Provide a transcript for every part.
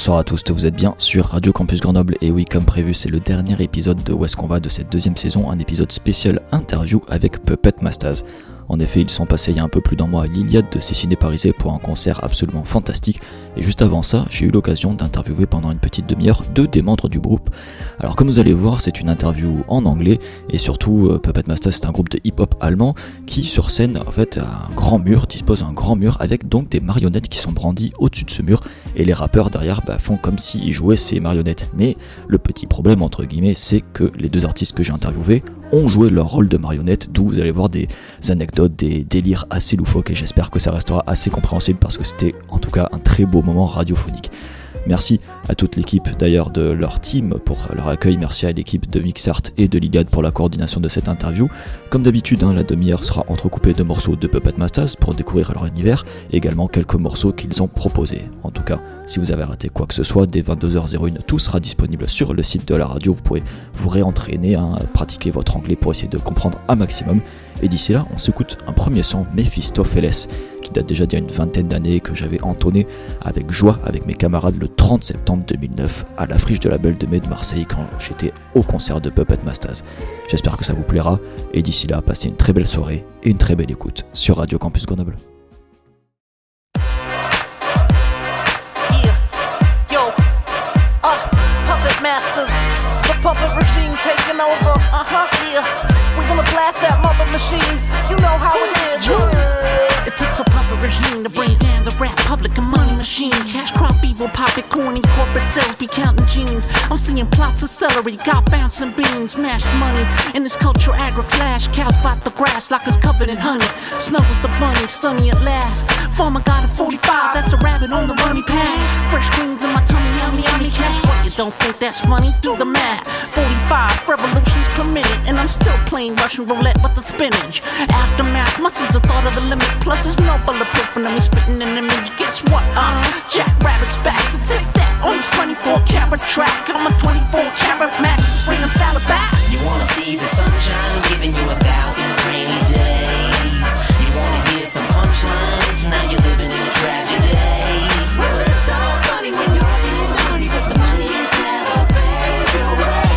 Bonsoir à tous, vous êtes bien sur Radio Campus Grenoble et oui, comme prévu, c'est le dernier épisode de Où est-ce qu'on va de cette deuxième saison, un épisode spécial interview avec Puppet Mastaz. En effet, ils sont passés il y a un peu plus d'un mois à l'Iliade de Cessiné-Parisé pour un concert absolument fantastique. Et juste avant ça, j'ai eu l'occasion d'interviewer pendant une petite demi-heure deux des membres du groupe. Alors comme vous allez voir, c'est une interview en anglais et surtout Puppet Mastaz, c'est un groupe de hip-hop allemand qui sur scène en fait a un grand mur, dispose d'un grand mur avec donc des marionnettes qui sont brandies au-dessus de ce mur et les rappeurs derrière font comme s'ils jouaient ces marionnettes. Mais le petit problème entre guillemets, c'est que les deux artistes que j'ai interviewés ont joué leur rôle de marionnette, d'où vous allez voir des anecdotes, des délires assez loufoques et j'espère que ça restera assez compréhensible parce que c'était en tout cas un très beau moment radiophonique. Merci à toute l'équipe d'ailleurs de leur team pour leur accueil, merci à l'équipe de Mixart et de l'Iliade pour la coordination de cette interview. Comme d'habitude, la demi-heure sera entrecoupée de morceaux de Puppet Mastaz pour découvrir leur univers et également quelques morceaux qu'ils ont proposés. En tout cas, si vous avez raté quoi que ce soit, dès 22h01, tout sera disponible sur le site de la radio, vous pourrez vous réentraîner, pratiquer votre anglais pour essayer de comprendre un maximum. Et d'ici là, on s'écoute un premier son, Mephistopheles, qui date déjà d'il y a une vingtaine d'années, que j'avais entonné avec joie avec mes camarades le 30 septembre 2009 à la Friche de la Belle de Mai de Marseille quand j'étais au concert de Puppet Mastaz. J'espère que ça vous plaira et d'ici là, passez une très belle soirée et une très belle écoute sur Radio Campus Grenoble. Puppet Mastaz, the puppet regime taking over. We're gonna blast that mother machine. You know how it is. It takes a puppet regime to bring down the rap public and money machine. Cash crop evil, poppy corny, corporate sales be counting jeans. I'm seeing plots of celery, got bouncing beans, mashed money. In this culture agri-flash, cows bite the grass like it's covered in honey. Snuggles the bunny, sunny at last. Farmer got a 45, that's a rabbit on the runny pad. Fresh greens in my tummy, yummy, yummy. Cash what, you don't think that's funny? Do the math. 45 revolutions per minute, and I'm still playing Russian roulette with the spinach. Aftermath, my seeds are thought of the limit. Plus there's no bulletproof when I'm spitting an image. Guess what? Jack Rabbit's back, so take that on this 24-karat track. I'm a 24-karat Mac, bring them salad back. You wanna see the sunshine, giving you 1,000 rainy days. You wanna hear some punchlines, now you're living in a tragedy. Well, it's all funny when you're being money, but the money it never pays your way.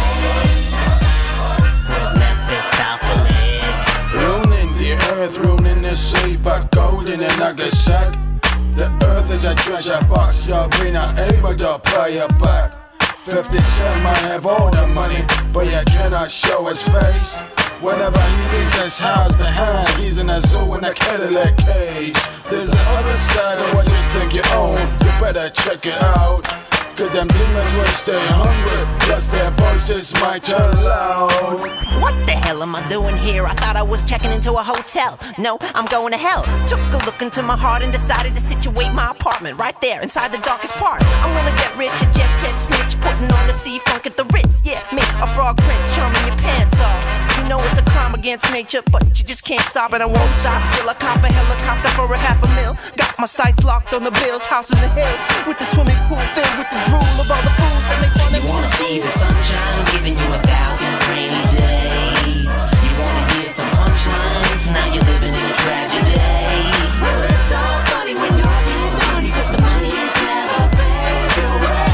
With Mephistopheles. Ruining the earth, ruining the sea, but gold in a nugget sack. The earth is a treasure box, you're being unable to pay it back. 50 Cent might have all the money, but you cannot show his face. Whenever he leaves his house behind, he's in a zoo in a Cadillac cage. There's the other side of what you think you own, you better check it out. Cause them demons will stay hungry, plus their voices might turn loud. What the hell am I doing here? I thought I was checking into a hotel. No, I'm going to hell. Took a look into my heart and decided to situate my apartment right there inside the darkest part. I'm gonna get rich, a jet set snitch, putting on the C-Funk at the Ritz. Yeah, me, a frog prince, charming your pants off. You know it's a crime against nature, but you just can't stop and I won't stop till I cop a helicopter for $500,000. Got my sights locked on the bills, house in the hills, with the swimming pool filled with the drool of all the fools that make fun. You wanna see the sunshine, giving you 1,000 rainy days. You wanna hear some punchlines, now you're living in a tragedy. Well, it's all funny when you're being money, but the money it never pays your way.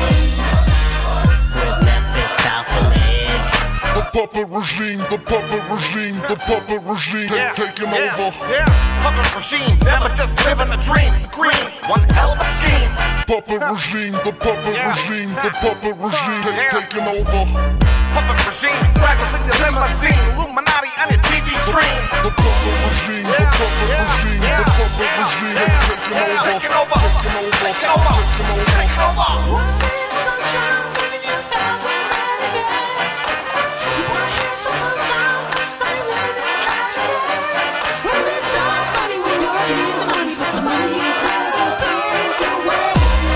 With Mephistopheles. The puppet regime, the puppet regime, the puppet regime, taking over. Yeah, puppet regime, never just living a dream. Green, one hell of a scheme. Puppet regime, the puppet regime, the puppet regime, taking over. Puppet regime, fragments in your limousine, Illuminati on your TV screen. The puppet regime, the puppet regime, the puppet regime, taking over. Taking over, taking over, taking over, taking over. Wanna see the sunshine, giving you 1,000 rainy days. You wanna hear some punchlines, now you're living in a tragedy. Well, it's all funny when you're being money, but the money it never pays your way.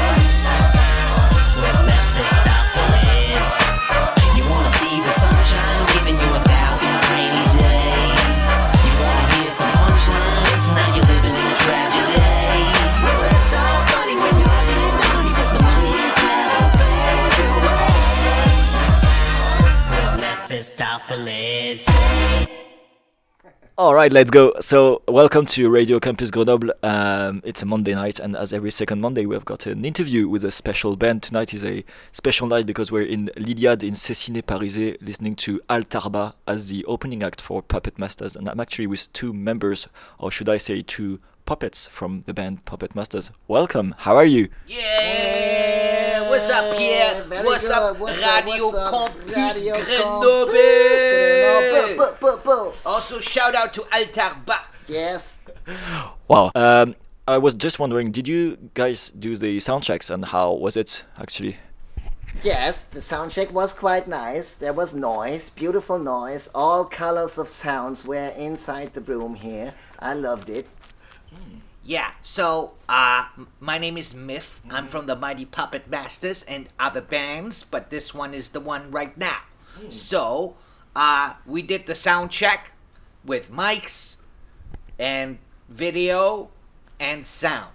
With Mephistopheles. You wanna see the sunshine, giving you 1,000 rainy days. You wanna hear some punchlines, now you're living in a tragedy. Well, it's all funny when you're being money, but the money it never pays your way. With Mephistopheles. All right, let's go. So, welcome to Radio Campus Grenoble. It's a Monday night, and as every second Monday, we've got an interview with a special band. Tonight is a special night because we're in l'Iliade in Cessiné-Parisé, listening to Altarba as the opening act for Puppet Masters. And I'm actually with two members, or should I say two puppets from the band Puppet Masters. Welcome, how are you? Yeah, what's up, Pierre? Very What's good. up, What's up? Radio What's up? Campus Radio Grenoble? Grenoble. Also, shout out to Altarba. Yes. Wow. I was just wondering, did you guys do the sound checks, and how was it actually? Yes, the sound check was quite nice. There was noise, beautiful noise. All colors of sounds were inside the room here. I loved it. Yeah, so, my name is Myth. I'm from the Mighty Puppet Masters and other bands, but this one is the one right now. So, we did the sound check with mics and video and sound.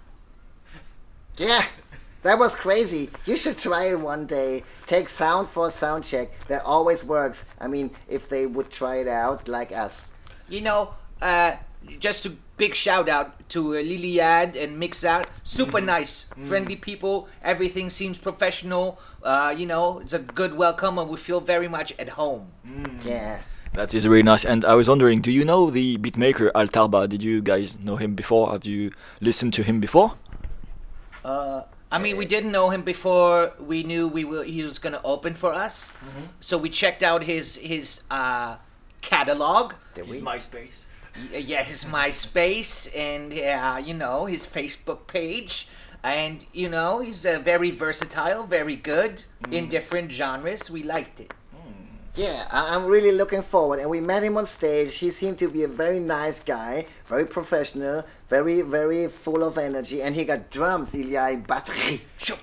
Yeah, that was crazy. You should try it one day. Take sound for a sound check. That always works. I mean, if they would try it out like us. You know, just a big shout out to Liliad and Mixout. Super nice, friendly people. Everything seems professional. You know, it's a good welcome and we feel very much at home. Yeah. That is really nice. And I was wondering, do you know the beatmaker Altarba? Did you guys know him before? Have you listened to him before? I mean, we didn't know him before we knew he was going to open for us. So we checked out his catalog. His MySpace. Yeah, his MySpace and, you know, his Facebook page. And, you know, he's very versatile, very good in different genres. We liked it. Yeah, I'm really looking forward. And we met him on stage. He seemed to be a very nice guy, very professional, very, very full of energy. And he got drums. Il y a une batterie.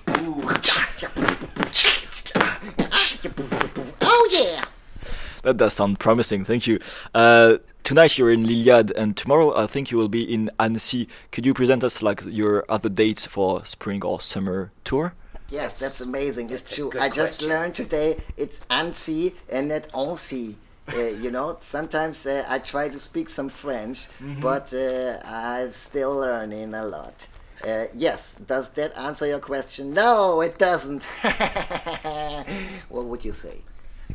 Oh, yeah. That does sound promising, thank you. Tonight you're in l'Iliade, and tomorrow I think you will be in Annecy. Could you present us like your other dates for spring or summer tour? Yes, that's amazing. It's true. good I just question. learned today it's Annecy and not Annecy. You know, sometimes I try to speak some French, but I'm still learning a lot. Yes, does that answer your question? No, it doesn't. What would you say?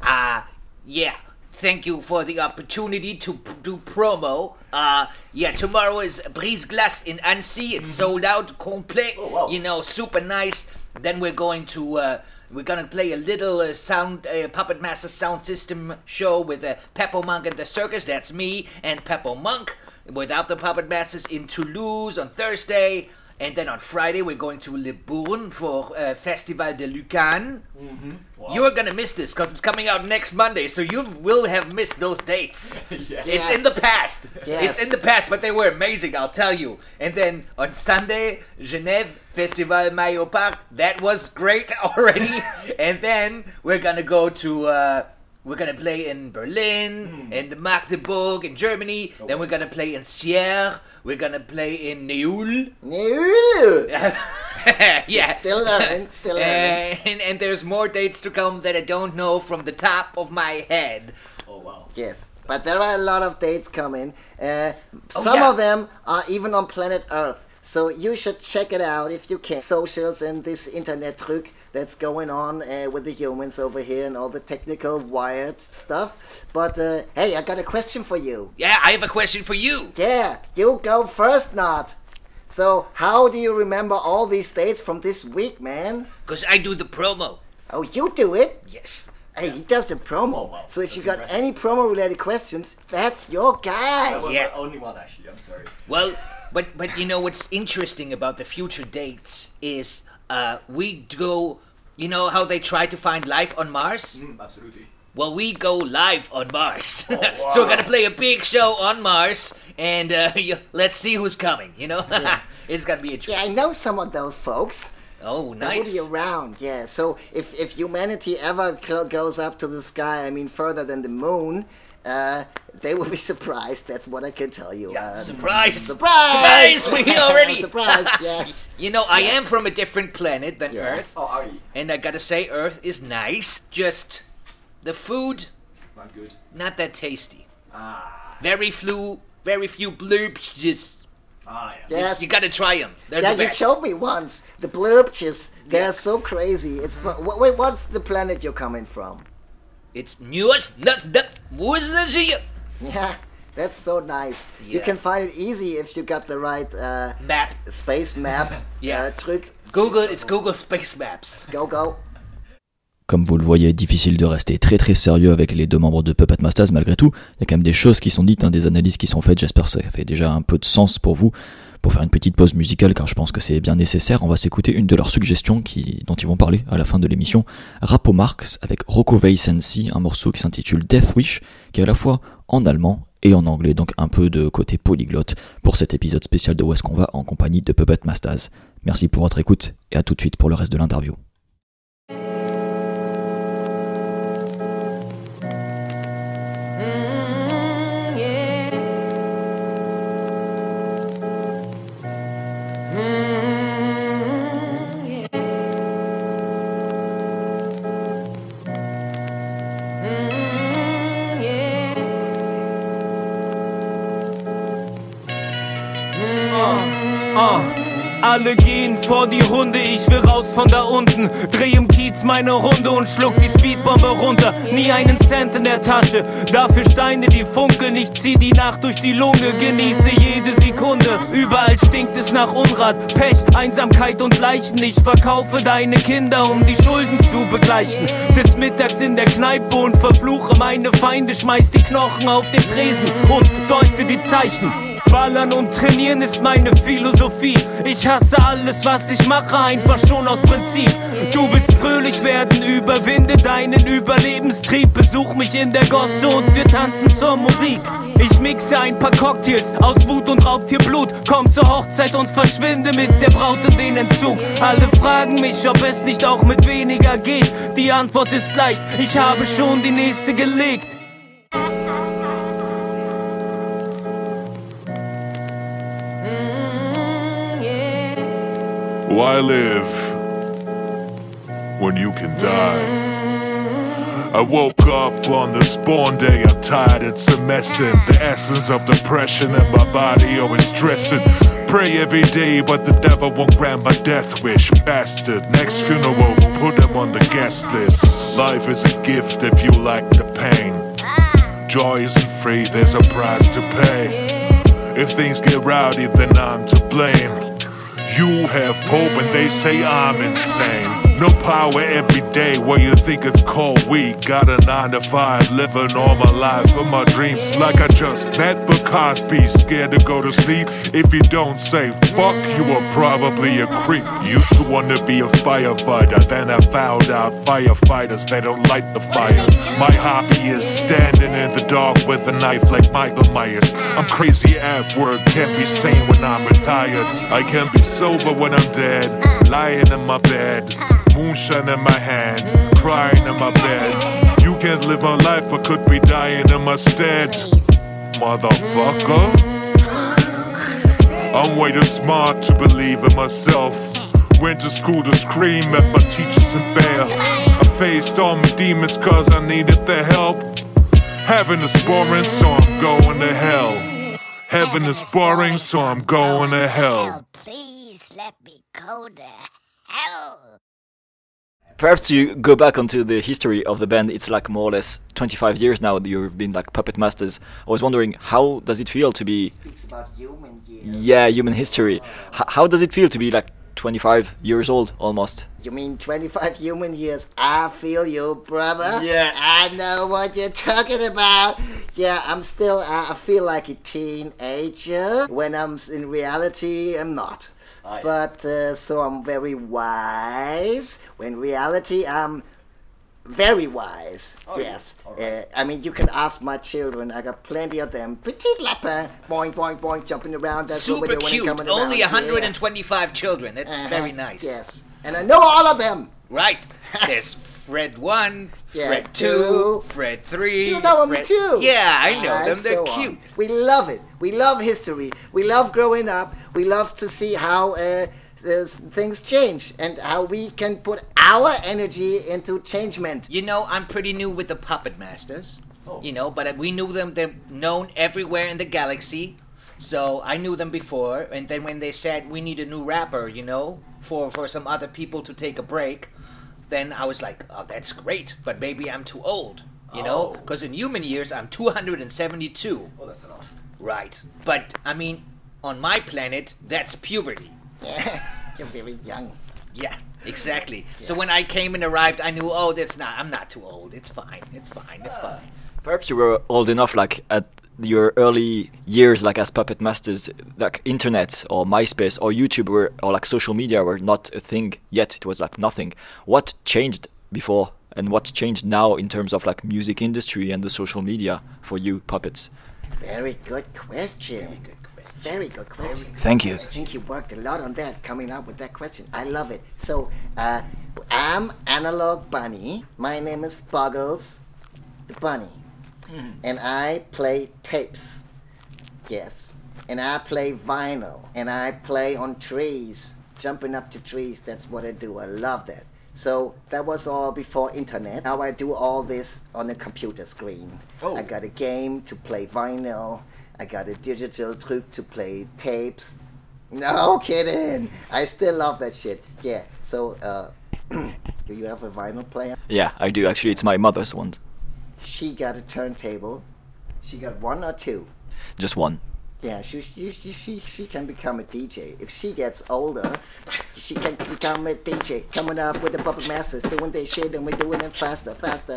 Yeah. Thank you for the opportunity to do promo. Yeah, tomorrow is Brise Glace in Annecy. It's sold out, complet. You know, super nice. Then we're going to play a little Puppet Master sound system show with Peppo Monk and the Circus. That's me and Peppo Monk. Without the Puppet Masters in Toulouse on Thursday. And then on Friday, we're going to Le Bourne for Festival de Lucan. You're going to miss this because it's coming out next Monday, so you will have missed those dates. It's in the past. Yes. It's in the past, but they were amazing, I'll tell you. And then on Sunday, Genève, Festival Maillot Park. That was great already. And then we're going to go to... we're going to play in Berlin, in Magdeburg, in Germany. Then we're going to play in Sierre. We're going to play in Neul. No. Yeah. Still learning. Still learning. And there's more dates to come that I don't know from the top of my head. Oh, wow. Yes, but there are a lot of dates coming. Some yeah. of them are even on planet Earth. So you should check it out if you can. Socials and this internet trick that's going on with the humans over here and all the technical wired stuff. But hey, I got a question for you. Yeah, I have a question for you. Yeah, you go first, Nat. So how do you remember all these dates from this week, man? Because I do the promo. Oh, you do it? Yes. Hey, he does the promo. wow, So if you that's got impressive. any promo-related questions, that's your guy. That was Yeah. my only one, actually. I'm sorry. Well, but you know what's interesting about the future dates is we go... You know how they try to find life on Mars? Absolutely. Well, we go live on Mars. So we're going to play a big show on Mars, and let's see who's coming, you know? It's going to be Yeah, interesting. I know some of those folks. Oh, They will nice. be around, yeah. So if humanity ever goes up to the sky, I mean further than the moon, they will be surprised. That's what I can tell you. Surprise! Surprise! Surprise! We already... Surprise! Yes. You know, I am from a different planet than Yeah. Earth. Oh, are you? And I gotta say, Earth is nice. Just the food, Not good. not that tasty. Very very few bloopers. Ah, yeah. Yes. You gotta try them. They're Yeah, the you best. showed me once. The blurpches, they're so crazy. It's wait, what's the planet you're coming from? It's newest, Worcestershire. Yeah, that's so nice. You Yeah. can find it easy if you got the right Map. space map. Yeah. Truc. It's Google Space Maps. Go. Comme vous le voyez, difficile de rester très très sérieux avec les deux membres de Puppet Masters. Malgré tout, il y a quand même des choses qui sont dites, des analyses qui sont faites. J'espère que ça fait déjà un peu de sens pour vous. Pour faire une petite pause musicale, car je pense que c'est bien nécessaire, on va s'écouter une de leurs suggestions dont ils vont parler à la fin de l'émission. Rapo Marx avec Rockaway Sensei, un morceau qui s'intitule Death Wish, qui est à la fois en allemand et en anglais, donc un peu de côté polyglotte pour cet épisode spécial de Où est-ce qu'on va en compagnie de Puppet Masters. Merci pour votre écoute et à tout de suite pour le reste de l'interview. Alle gehen vor die Hunde, ich will raus von da unten. Dreh im Kiez meine Runde und schluck die Speedbombe runter. Nie einen Cent in der Tasche, dafür Steine, die funkeln. Ich zieh die Nacht durch die Lunge, genieße jede Sekunde. Überall stinkt es nach Unrat, Pech, Einsamkeit und Leichen. Ich verkaufe deine Kinder, um die Schulden zu begleichen. Sitz mittags in der Kneipe und verfluche meine Feinde. Schmeiß die Knochen auf den Tresen und deute die Zeichen. Ballern und trainieren ist meine Philosophie. Ich hasse alles, was ich mache, einfach schon aus Prinzip. Du willst fröhlich werden, überwinde deinen Überlebenstrieb. Besuch mich in der Gosse und wir tanzen zur Musik. Ich mixe ein paar Cocktails aus Wut und Raubtierblut. Komm zur Hochzeit und verschwinde mit der Braut in den Entzug. Alle fragen mich, ob es nicht auch mit weniger geht. Die Antwort ist leicht, ich habe schon die nächste gelegt. Why live when you can die? I woke up on the spawn day, I'm tired, it's a messin'. The essence of depression and my body always stressing. Pray every day, but the devil won't grant my death wish. Bastard, next funeral we'll put him on the guest list. Life is a gift if you like the pain. Joy isn't free, there's a price to pay. If things get rowdy, then I'm to blame. You have hope and they say I'm insane. No power every day where you think it's cold weak. Got a 9 to 5, living all my life for my dreams. Like I just met Bill Cosby, scared to go to sleep. If you don't say fuck, you are probably a creep. Used to want to be a firefighter, then I found out firefighters, they don't light the fires. My hobby is standing in the dark with a knife like Michael Myers. I'm crazy at work, can't be sane when I'm retired. I can be sober when I'm dead, lying in my bed. Moonshine in my hand, crying in my bed. You can't live my life, I could be dying in my stead. Motherfucker. I'm way too smart to believe in myself. Went to school to scream at my teachers and bail. I faced all my demons cause I needed the help. Heaven is boring, so I'm going to hell. Heaven is boring, so I'm going to hell. Please let me go to hell. Perhaps you go back onto the history of the band. It's like more or less 25 years now that you've been like Puppet Masters. I was wondering, how does it feel to be... Speaks about human years. Yeah, human history. How does it feel to be like 25 years old almost? You mean 25 human years? I feel you, brother. Yeah. I know what you're talking about. Yeah, I'm still, I feel like a teenager. When I'm in reality, I'm not. But so I'm very wise. When reality, I'm very wise. Yes. Right. I mean, you can ask my children. I got plenty of them. Petit lapin, boing, boing, boing, jumping around. That's super cute. Only 125 children. That's very nice. Yes. And I know all of them. Right. There's Fred 1, Fred 2, Fred 3. You know them too. Yeah, I know them. They're cute. We love it. We love history. We love growing up. We love to see how things change and how we can put our energy into changement. You know, I'm pretty new with the Puppet Masters. You know, but we knew them. They're known everywhere in the galaxy. So I knew them before. And then when they said we need a new rapper, you know, for some other people to take a break, then I was like, oh, that's great. But maybe I'm too old, you know, because in human years I'm 272. Oh, that's a lot. Right. But I mean, on my planet, that's puberty. Yeah, you're very young. Yeah, exactly. So when I came and arrived, I knew, I'm not too old. It's fine. It's fine. Perhaps you were old enough, like at your early years, like as Puppet Masters, like internet or MySpace or YouTube or like social media were not a thing yet. It was like nothing. What changed before and what changed now in terms of like music industry and the social media for you puppets? Very good question. Very good question. Thank you. I think you worked a lot on that, coming up with that question. I love it. So, I'm Analog Bunny. My name is Buggles the Bunny. And I play tapes. Yes. And I play vinyl. And I play on trees. Jumping up to trees. That's what I do. I love that. So that was all before internet. Now I do all this on a computer screen. I got a game to play vinyl. I got a digital truc to play tapes. No kidding. I still love that shit. Yeah. So, do you have a vinyl player? Yeah, I do. Actually, it's my mother's one. She got a turntable. She got one or two? Just one. Yeah, she can become a DJ. If she gets older, she can become a DJ. Coming up with the Puppet Masters, doing their shit, and we're doing it faster.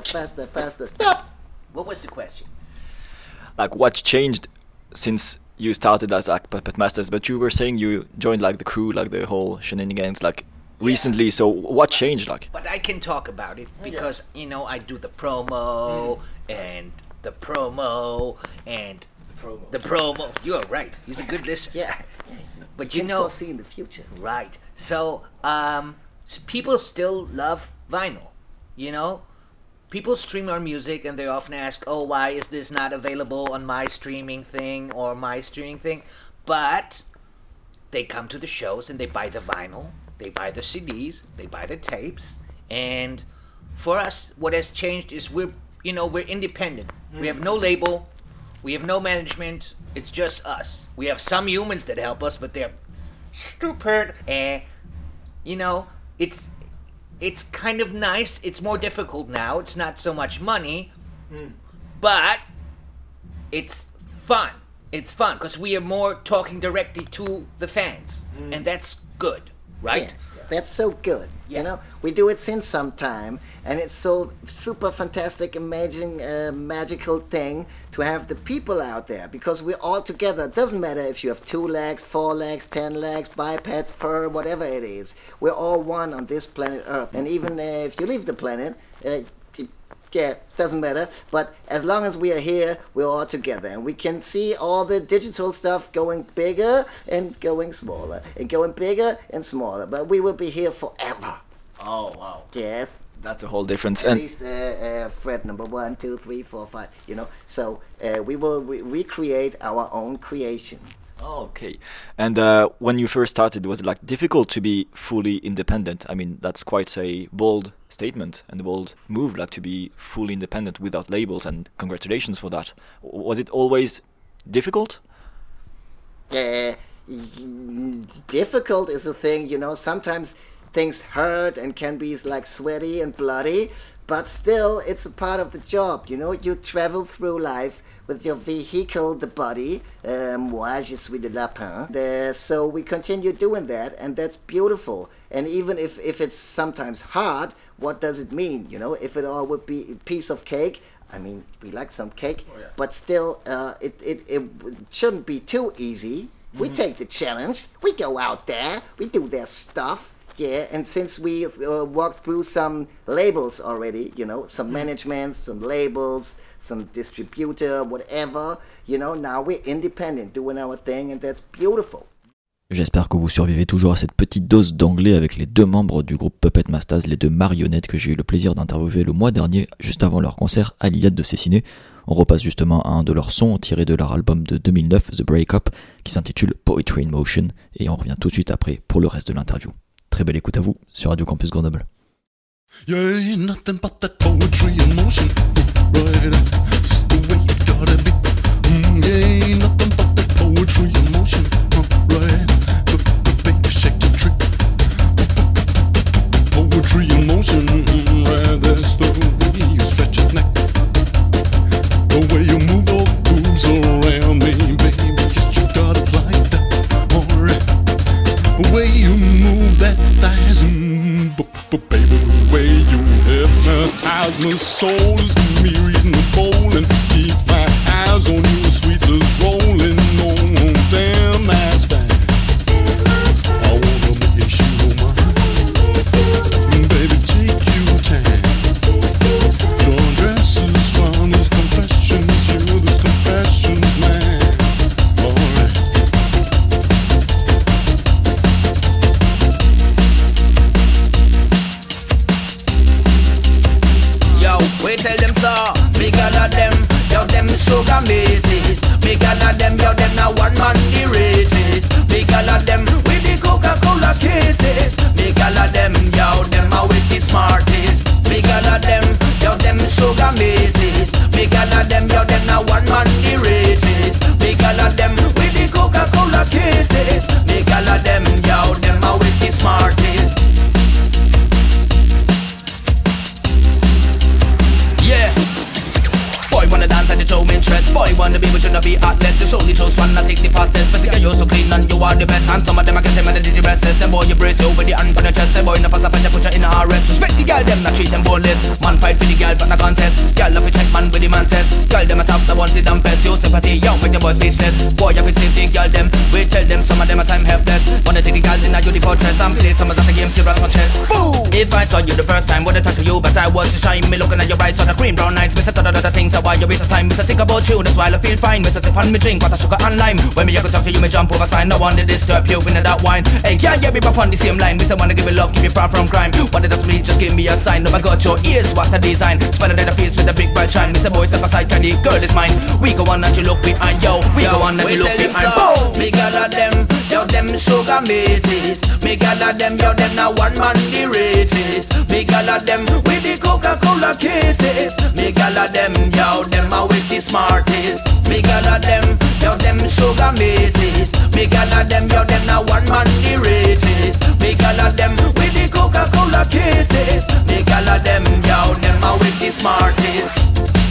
Stop! What was the question? Like, what changed since you started as like Puppet Masters? But you were saying you joined like the crew, like the whole shenanigans, like recently. So what changed, like? But I can talk about it because you know I do the promo and the promo and the promo. You're right. He's a good listener. Yeah. But you know, foresee in the future. Right. So people still love vinyl. You know, people stream our music and they often ask, "Oh, why is this not available on my streaming thing or my streaming thing?" But they come to the shows and they buy the vinyl, they buy the CDs, they buy the tapes, and for us, what has changed is we're independent. We have no label. We have no management. It's just us. We have some humans that help us, but they're stupid. And, you know, it's kind of nice. It's more difficult now. It's not so much money, but it's fun. It's fun because we are more talking directly to the fans, and that's good, right? Yeah, that's so good. Yeah. You know, we do it since some time, and it's so super fantastic, amazing, magical thing to have the people out there because we're all together. It doesn't matter if you have 2 legs, 4 legs, 10 legs, bipeds, fur, whatever it is. We're all one on this planet Earth, and even if you leave the planet, doesn't matter. But as long as we are here, we're all together, and we can see all the digital stuff going bigger and going smaller, and going bigger and smaller. But we will be here forever. Oh wow! Yes, that's a whole difference. At and least fret number 1, 2, 3, 4, 5. You know, so we will recreate our own creation. Okay. And when you first started, was it like difficult to be fully independent? I mean, that's quite a bold statement and a bold move, like to be fully independent without labels, and congratulations for that. Was it always difficult? Difficult is a thing, you know, sometimes things hurt and can be like sweaty and bloody, but still it's a part of the job, you know, you travel through life with your vehicle, the body. Moi, je suis de lapin. So we continue doing that, and that's beautiful. And even if it's sometimes hard, what does it mean? You know, if it all would be a piece of cake, I mean, we like some cake, but still, it shouldn't be too easy. We take the challenge. We go out there. We do their stuff. Yeah, and since we walked through some labels already, you know, some management, some labels, some distributor, whatever, you know, now we're independent, doing our thing, and that's beautiful. J'espère que vous survivez toujours à cette petite dose d'anglais avec les 2 membres du groupe Puppet Masters, les 2 marionnettes que j'ai eu le plaisir d'interviewer le mois dernier, juste avant leur concert à l'Iliade de Cessiné. On repasse justement à un de leurs sons tiré de leur album de 2009, The Breakup, qui s'intitule Poetry in Motion, et on revient tout de suite après pour le reste de l'interview. Très belle écoute à vous sur Radio Campus Grenoble. Yeah, ain't nothing but that poetry in motion. Right. hypnotize my soul. It's giving me reason to bowl and keep my eyes on you. Sweet as rolling on damn that's fine. I wanna make you shoot on mine. Baby, take your time. Your dress is fun, these confessions, you, these confessions, man. Alright. Yo, we tell them so, big all of them, yo them sugar mazes. Big all of them, yo them now one man the rages. Big all of them with the Coca-Cola cases. Big all of them, yo them always the smartest. Big all of them, yo them sugar mazes. Big all of them, yo them now one man the rages. Big all of them with the Coca-Cola cases. Big all of them, yo them always the smartest. Yeah. Boy wanna dance and they show me interest. Boy wanna be but shouldn't be heartless. There's only chose one that take the fastest. But think you're so clean and you are the best. And some of them I can say man they did the restless. Them boy you brace you with the hand on the chest. Them boy no pass up and you put you in a arrest. Respect the girl them not treat them boneless. Man fight for the girl but not contest. Girl love to check man with the man test. Girl them a top the ones the dampest. You sympathy yo make the boy speechless. Boy you can see the girl them. We tell them some of them a time helpless. Wanna take the girls in a you the fortress. And play some of that game serious on chest. Boom! If I saw you the first time would I talk to you but I was to shine. Me looking at your eyes on the cream brown eyes. Me set other things so why you waste of time. Me say think about you that's why I feel fine. Me say sip on me drink but I sugar and lime. When me go talk to you me jump over spine. No one to disturb you in that wine. Hey can't get me back on the same line. Me say wanna give you love keep you far from crime. What it does me just give me a sign. No I got your ears what a design. Spider in the face with a big bright shine. Me say boy step aside can the girl is mine. We go on and you look behind yo. We go on and you look behind. Big all of them, yo them sugar mazes. Big all of them, yo them now one man the rages. Big all of them with the Coca-Cola cases. Big all of them, yo them always the smartest. Big all of them, yo them sugar mazes. Big all of them, yo them now one man the rages. Big all of them with the Coca-Cola cases. Big all of them, yo them always the smartest.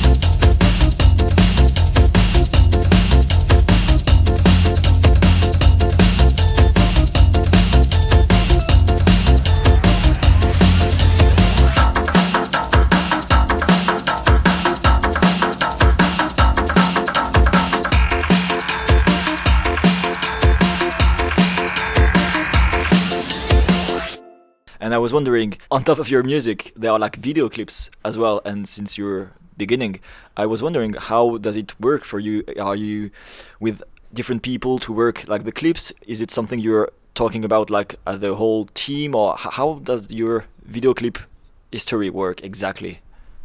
And I was wondering, on top of your music, there are like video clips as well. And since your beginning, I was wondering, how does it work for you? Are you with different people to work like the clips? Is it something you're talking about like the whole team, or how does your video clip history work exactly?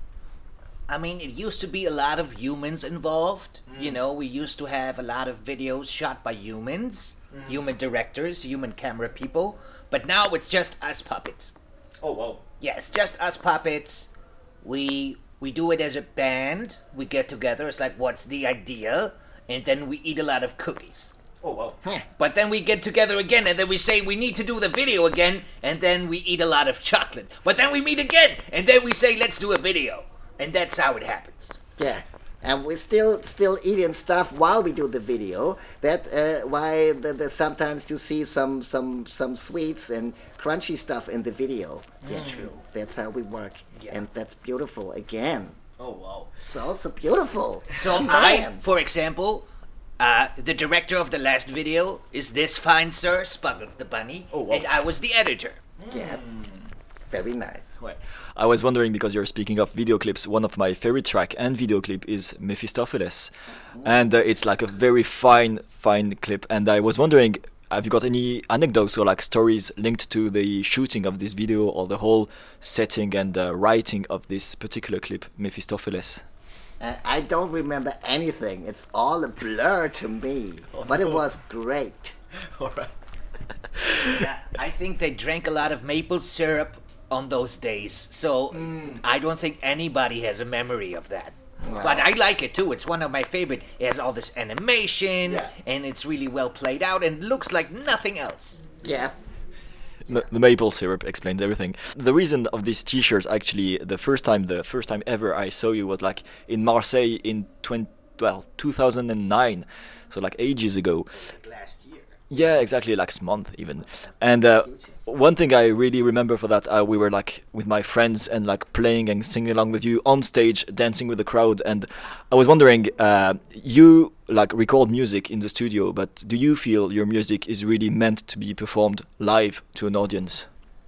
I mean, it used to be a lot of humans involved. You know, we used to have a lot of videos shot by humans, human directors, human camera people. But now it's just us puppets. Oh, wow. Yes, just us puppets. We do it as a band. We get together. It's like, what's the idea? And then we eat a lot of cookies. Oh, wow. But then we get together again, and then we say we need to do the video again, and then we eat a lot of chocolate. But then we meet again, and then we say, let's do a video. And that's how it happens. Yeah. And we're still eating stuff while we do the video. That why sometimes you see some sweets and crunchy stuff in the video. That's true. That's how we work, and that's beautiful. Again. Oh wow. It's also beautiful. So for example, the director of the last video is this fine sir, Spuggles the Bunny, and I was the editor. Yeah. Very nice. I was wondering, because you're speaking of video clips, one of my favorite track and video clip is Mephistopheles. And it's like a very fine clip. And I was wondering, have you got any anecdotes or like stories linked to the shooting of this video, or the whole setting and the writing of this particular clip, Mephistopheles? I don't remember anything. It's all a blur to me. But it was great. All right. Yeah, I think they drank a lot of maple syrup on those days, so I don't think anybody has a memory of that. Wow. But I like it too. It's one of my favorite. It has all this animation, and it's really well played out, and looks like nothing else. Yeah. The maple syrup explains everything. The reason of this T-shirt, actually, the first time ever I saw you was like in Marseille in 2009, so like ages ago. Like last year. Yeah, exactly, last month even. And one thing I really remember for that, we were like with my friends and like playing and singing along with you on stage, dancing with the crowd. And I was wondering, you like record music in the studio, but do you feel your music is really meant to be performed live to an audience?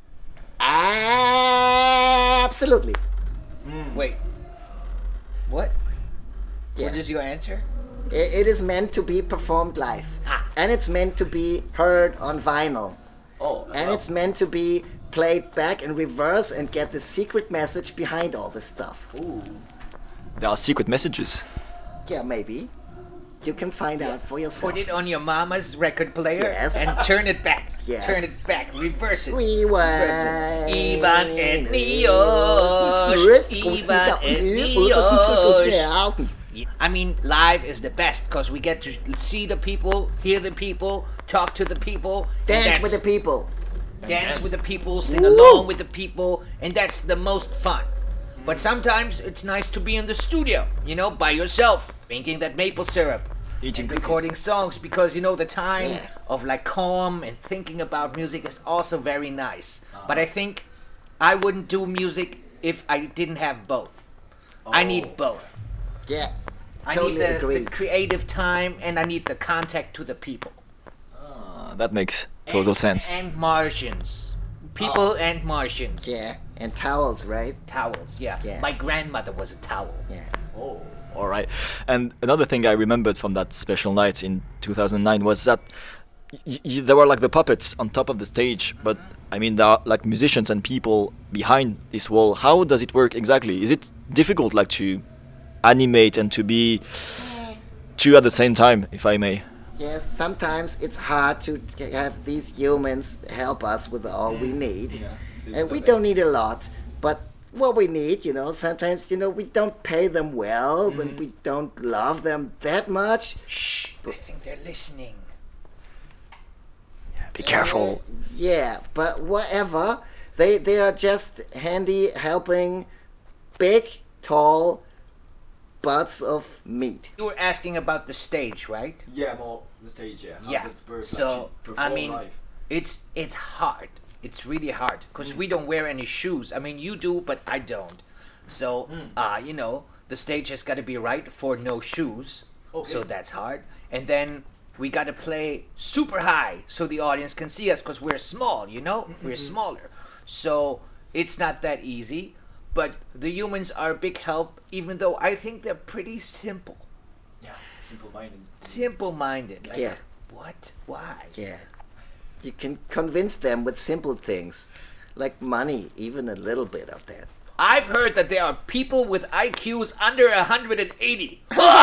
Absolutely. Wait. What? Yeah. What is your answer? It is meant to be performed live. And it's meant to be heard on vinyl. Oh, And it's meant to be played back in reverse and get the secret message behind all this stuff. Ooh. There are secret messages. Yeah, maybe. You can find out for yourself. Put it on your mama's record player Yes. and turn it back. Yes. Turn it back. Reverse it. Rewind. Reverse it. Ivan and Mios. Ivan and Mios. I mean, live is the best because we get to see the people, hear the people, talk to the people, and Dance with the people. dance with the people, sing along with the people, and that's the most fun. But sometimes it's nice to be in the studio, by yourself, drinking that maple syrup, Eating and recording songs, because the time of like calm and thinking about music is also very nice. But I think I wouldn't do music if I didn't have both. I need both. Yeah, I totally need the agree. creative time, and I need the contact to the people. That makes total sense. And Martians. People and Martians. Yeah, and towels, right? Towels, yeah. Yeah. My grandmother was a towel. Yeah. Oh. All right. And another thing I remembered from that special night in 2009 was that there were like the puppets on top of the stage, but I mean there are like musicians and people behind this wall. How does it work exactly? Is it difficult like to animate and to be two at the same time, if I may? Yes, sometimes it's hard to have these humans help us with all we need. And we don't need a lot, but what we need, sometimes, we don't pay them well, when we don't love them that much. Shh, I think they're listening. Be careful. Yeah, but whatever, they are just handy helping big, tall butts of meat. You were asking about the stage, right? Yeah, more the stage, yeah. How Yeah. does the bird So, actually perform I mean, live? it's hard. It's really hard because we don't wear any shoes. I mean, you do, but I don't. So, the stage has got to be right for no shoes. Okay. So that's hard. And then we got to play super high so the audience can see us because we're small, We're smaller. So it's not that easy. But the humans are a big help, even though I think they're pretty simple. Yeah, simple-minded. Simple-minded. Like, Yeah. what? Why? Yeah. You can convince them with simple things, like money, even a little bit of that. I've heard that there are people with IQs under 180.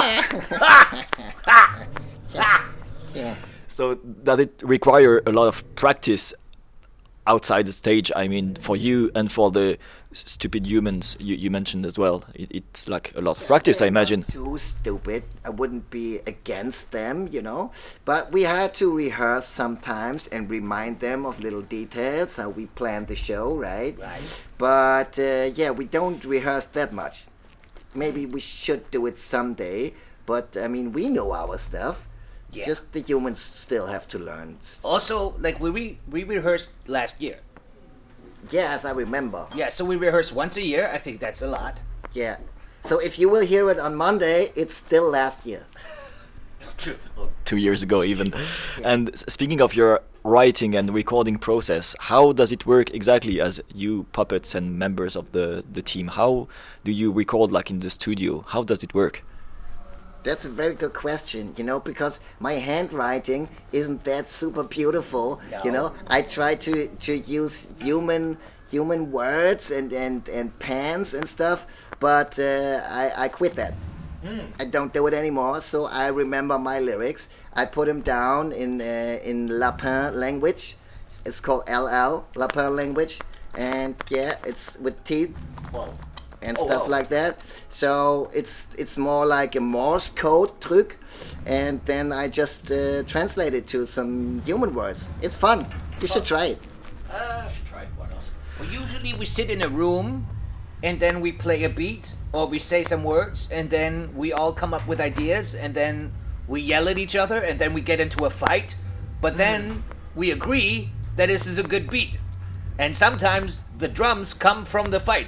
Yeah. So does it require a lot of practice outside the stage? I mean, for you and for the stupid humans you mentioned as well. It's like a lot of practice, I imagine. Too stupid. I wouldn't be against them, But we had to rehearse sometimes and remind them of little details, how we planned the show, right? Right. But we don't rehearse that much. Maybe we should do it someday. But I mean, we know our stuff. Yeah. Just the humans still have to learn. Also, like we rehearsed last year. Yes, I remember. Yeah, so we rehearse once a year. I think that's a lot. Yeah. So if you will hear it on Monday, it's still last year. It's true. 2 years ago even. And speaking of your writing and recording process, how does it work exactly as you puppets and members of the team? How do you record like in the studio? How does it work? That's a very good question, because my handwriting isn't that super beautiful, No. I try to use human words and pens and stuff, but I quit that. I don't do it anymore, so I remember my lyrics. I put them down in Lapin language. It's called LL, Lapin language, and yeah, it's with teeth. Wow. And stuff like that. So it's more like a Morse code trick, and then I just translate it to some human words. It's fun. You should try it. I should try it. What else? Well, usually we sit in a room, and then we play a beat, or we say some words, and then we all come up with ideas, and then we yell at each other, and then we get into a fight, but then we agree that this is a good beat. And sometimes the drums come from the fight.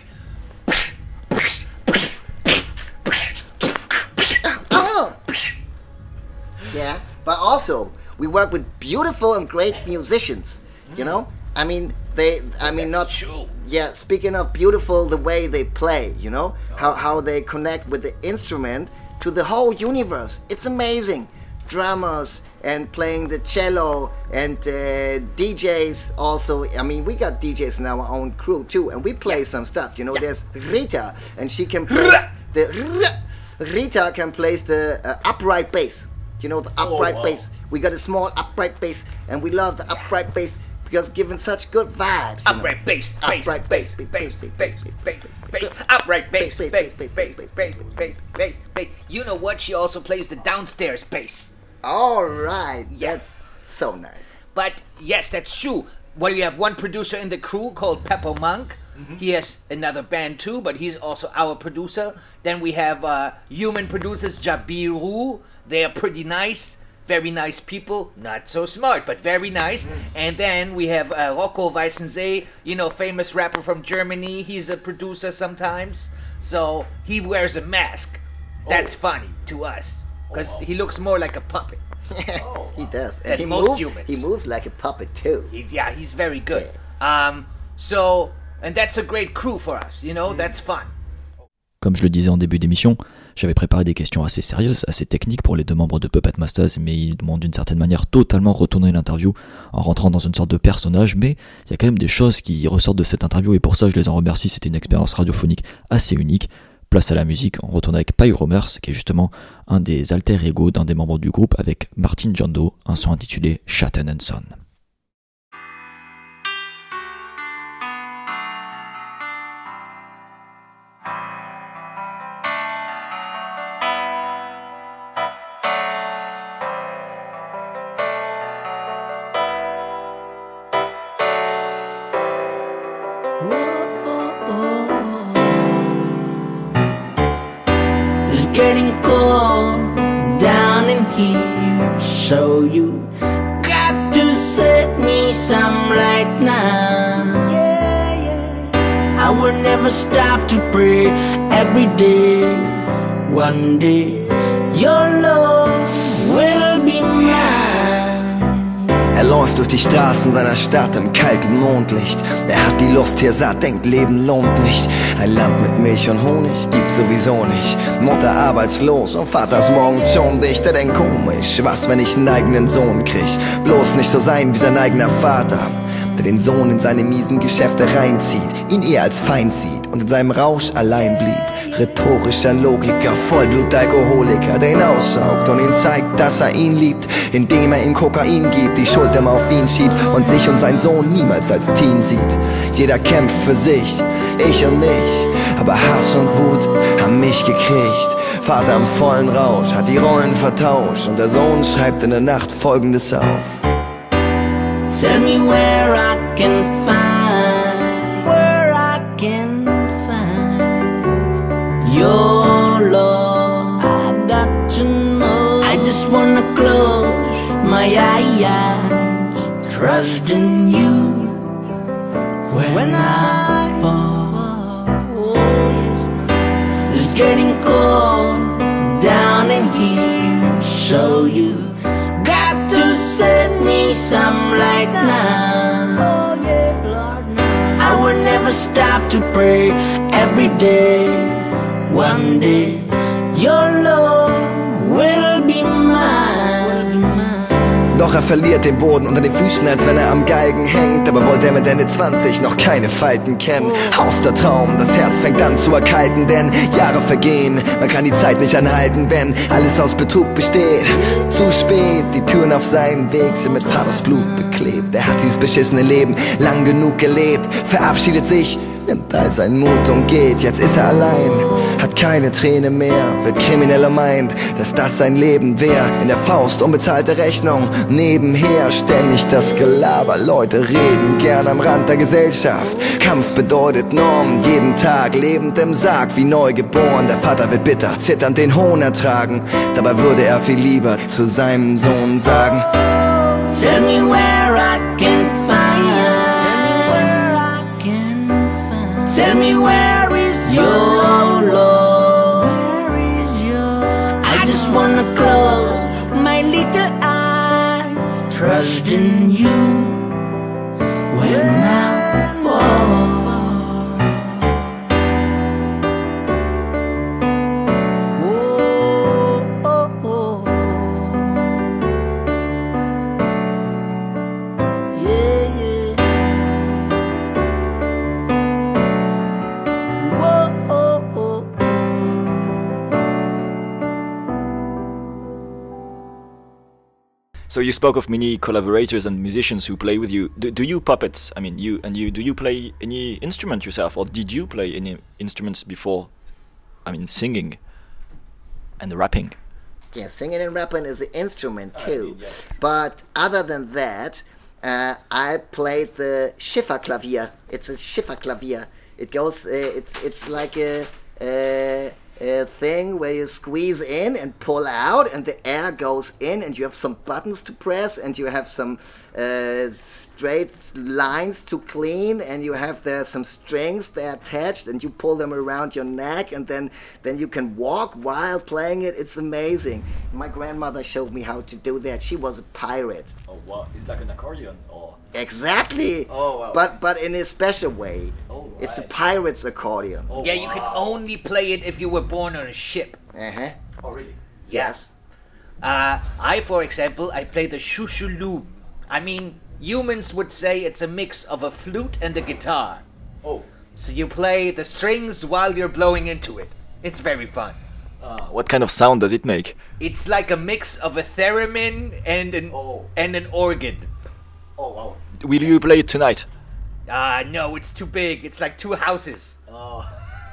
Yeah, but also we work with beautiful and great musicians. You know, I mean, not true. Yeah, speaking of beautiful, the way they play. You know, how they connect with the instrument to the whole universe. It's amazing. Drummers and playing the cello and DJs also. I mean, we got DJs in our own crew too, and we play some stuff. You know, there's Rita, and she can play Rita can play the upright bass. You know, the upright bass. We got a small upright bass, and we love the upright bass because giving such good vibes. Upright bass, upright bass, upright bass, bass. You know what? She also plays the downstairs bass. All right, that's so nice. But yes, that's true. Well, we have one producer in the crew called Peppo Monk. He has another band too, but he's also our producer. Then we have human producers, Jabiru. They are pretty nice, very nice people. Not so smart, but very nice. And then we have Rocco Weissensee, you know, famous rapper from Germany. He's a producer sometimes. So he wears a mask. That's funny to us, because he looks more like a puppet. He does. And he most moves, humans. He moves like a puppet too. He's very good. And that's a great crew for us, you know, that's fun. Comme je le disais en début d'émission, j'avais préparé des questions assez sérieuses, assez techniques pour les deux membres de Puppet Mastaz, mais ils m'ont d'une certaine manière totalement retourné l'interview en rentrant dans une sorte de personnage, mais il y a quand même des choses qui ressortent de cette interview et pour ça je les en remercie, c'était une expérience radiophonique assez unique. Place à la musique, on retourne avec Pyromers, qui est justement un des alter ego d'un des membres du groupe avec Martin Jondo, un son intitulé Shatten and Son. It's getting cold down in here, so you got to set me some right now. I will never stop to pray every day. One day your love will be mine. Er läuft durch die Straßen seiner Stadt im kalten Mondlicht. Er hat die Luft hier satt, denkt Leben lohnt nicht. Ein Land mit Milch und Honig gibt's sowieso nicht. Mutter arbeitslos und Vaters morgens schon dicht. Er denkt komisch, was wenn ich einen eigenen Sohn krieg? Bloß nicht so sein wie sein eigener Vater, der den Sohn in seine miesen Geschäfte reinzieht, ihn eher als Feind sieht und in seinem Rausch allein blieb. Rhetorischer Logiker, Vollblutalkoholiker, der ihn aussaugt und ihm zeigt, dass er ihn liebt, indem er ihm Kokain gibt, die Schuld immer auf ihn schiebt und sich und sein Sohn niemals als Team sieht. Jeder kämpft für sich, ich und ich, aber Hass und Wut haben mich gekriegt. Vater im vollen Rausch hat die Rollen vertauscht und der Sohn schreibt in der Nacht Folgendes auf. Tell me where I can find, your love. I got to know. I just wanna close my eyes, trust in you when I fall. It's getting cold down in here, so you got to send me some light now. I will never stop to pray every day. One day your love will be mine. Doch er verliert den Boden unter den Füßen, als wenn er am Galgen hängt. Aber wollte er mit Ende 20 noch keine Falten kennen. Aus der Traum, das Herz fängt an zu erkalten, denn Jahre vergehen, man kann die Zeit nicht anhalten, wenn alles aus Betrug besteht. Zu spät, die Türen auf seinem Weg sind mit Vaters Blut beklebt. Er hat dieses beschissene Leben lang genug gelebt, verabschiedet sich, nimmt all seinen Mut und geht. Jetzt ist er allein, hat keine Träne mehr, wird krimineller meint, dass das sein Leben wär. In der Faust unbezahlte Rechnung, nebenher ständig das Gelaber. Leute reden gern am Rand der Gesellschaft. Kampf bedeutet Norm, jeden Tag lebend im Sarg wie neugeboren. Der Vater wird bitter, zitternd den Hohn ertragen. Dabei würde er viel lieber zu seinem Sohn sagen: Tell me where I can find you. Tell me where I can find. Tell me where is your love? Where is your? I just wanna close my little eyes, trust in you when I fall. So you spoke of many collaborators and musicians who play with you. Do you puppets? I mean, do you play any instrument yourself, or did you play any instruments before? I mean, singing and rapping. Yeah, singing and rapping is an instrument too. But other than that, I played the Schifferklavier. It's a Schifferklavier. It goes. It's like a thing where you squeeze in and pull out, and the air goes in, and you have some buttons to press, and you have some straight lines to clean, and you have there some strings they're attached, and you pull them around your neck, and then you can walk while playing it. It's amazing. My grandmother showed me how to do that. She was a pirate. Oh, wow. It's like an accordion, or? Exactly. Oh, wow. But in a special way. Oh, it's the pirate's accordion. Yeah, you can only play it if you were born on a ship. Uh-huh. Oh, really? Yes. I, for example, I play the shushuloom. I mean, humans would say it's a mix of a flute and a guitar. Oh. So you play the strings while you're blowing into it. It's very fun. What kind of sound does it make? It's like a mix of a theremin and an organ. Oh, wow. Will you play it tonight? No, it's too big. It's like 2 houses. Oh.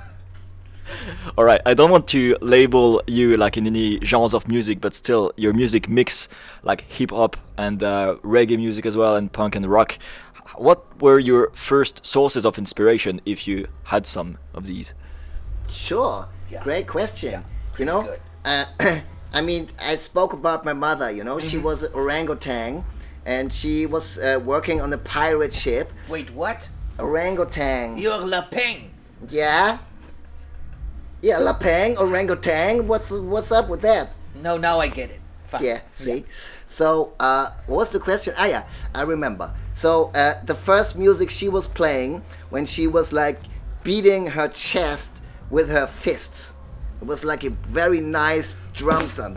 All right, I don't want to label you like in any genres of music, but still, your music mix like hip hop and reggae music as well, and punk and rock. What were your first sources of inspiration, if you had some of these? Sure, great question. You know, I mean, I spoke about my mother. You know, she was an orangutan, and she was working on a pirate ship. Wait, what? Orangutan. You're lapeng. Yeah. Yeah, lapeng, orangutan. What's up with that? No, now I get it. Fine. Yeah, see? So, what's the question? Ah, yeah, I remember. So, the first music she was playing when she was like beating her chest with her fists. It was like a very nice drum sound.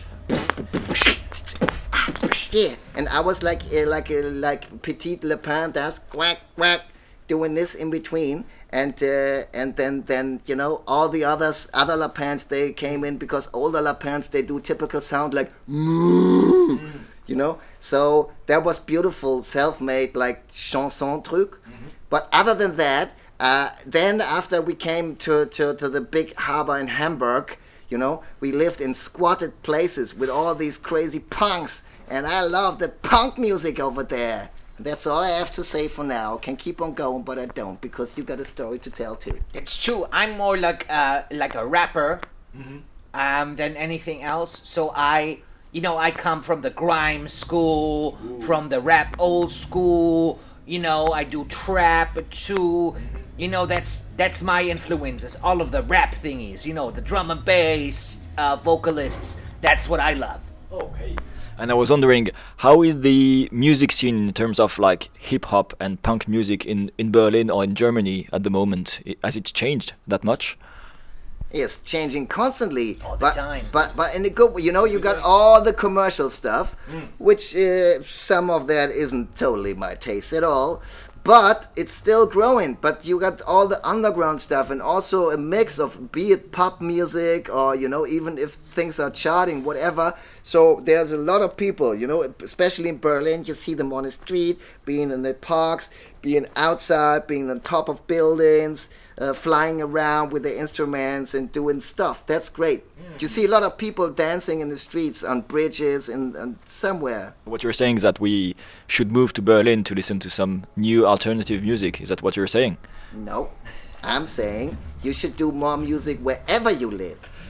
Yeah, and I was like Petit Lapin does, quack, quack, doing this in between. And then you know, all the other Lapins, they came in, because older Lapins, they do typical sound like moo, you know. So that was beautiful, self-made like chanson truc. But other than that, then after we came to the big harbor in Hamburg, you know, we lived in squatted places with all these crazy punks, and I love the punk music over there. That's all I have to say for now. Can keep on going, but I don't, because you got a story to tell too. It's true. I'm more like a rapper than anything else. So I come from the grime school, from the rap old school. You know, I do trap too. You know, that's my influences. All of the rap thingies. You know, the drum and bass vocalists. That's what I love. Okay. And I was wondering, how is the music scene in terms of like hip hop and punk music in Berlin or in Germany at the moment? Has it changed that much? It's changing constantly. All the time. But in the good, you know, you got all the commercial stuff, which some of that isn't totally my taste at all. But it's still growing. But you got all the underground stuff, and also a mix of, be it pop music or, you know, even if things are charting, whatever. So there's a lot of people, you know, especially in Berlin, you see them on the street, being in the parks, being outside, being on top of buildings, flying around with their instruments and doing stuff. That's great. You see a lot of people dancing in the streets, on bridges, and somewhere. What you're saying is that we should move to Berlin to listen to some new alternative music. Is that what you're saying? No, I'm saying you should do more music wherever you live.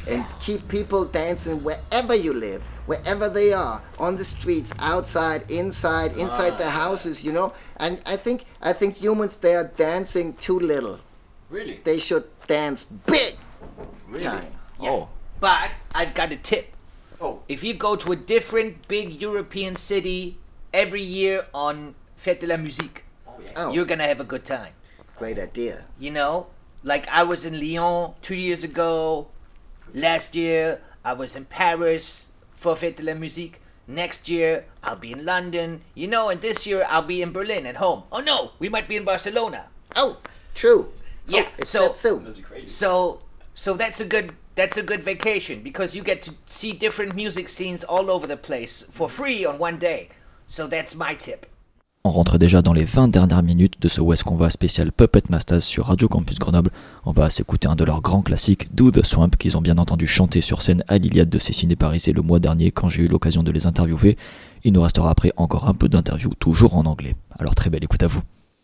and keep people dancing wherever you live, wherever they are, on the streets, outside, inside their houses, you know. And I think humans, they are dancing too little. Really? They should dance big. Really? Time. Yeah. But I've got a tip. Oh. If you go to a different big European city every year on Fête de la Musique, you're gonna have a good time. Great idea. You know, like I was in Lyon 2 years ago. Last year I was in Paris for Fête de la Musique. Next year I'll be in London. You know, and this year I'll be in Berlin at home. Oh no, we might be in Barcelona. Oh, true. Yeah. It's so that soon. so that's a good vacation because you get to see different music scenes all over the place for free on one day. So that's my tip. On rentre déjà dans les 20 dernières minutes de ce Où est-ce qu'on va spécial Puppet Masters sur Radio Campus Grenoble. On va s'écouter un de leurs grands classiques, Do the Swamp, qu'ils ont bien entendu chanter sur scène à l'Iliade de Cécine Parisé le mois dernier quand j'ai eu l'occasion de les interviewer. Il nous restera après encore un peu d'interview, toujours en anglais. Alors très belle écoute à vous.